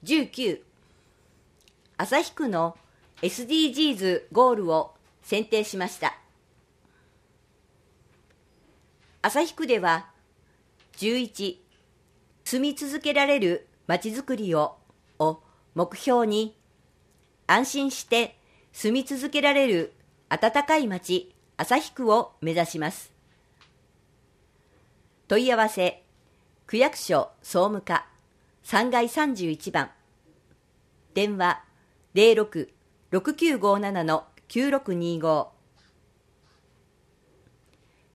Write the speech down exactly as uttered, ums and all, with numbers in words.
じゅうきゅう、旭区の エスディージーズ ゴールを選定しました。旭区では、じゅういち、住み続けられるまちづくりをを目標に、安心して住み続けられる温かい町旭区を目指します。問い合わせ、区役所総務課さんがいさんじゅういちばん、電話 ゼロろく ろくきゅうごなな きゅうろくにご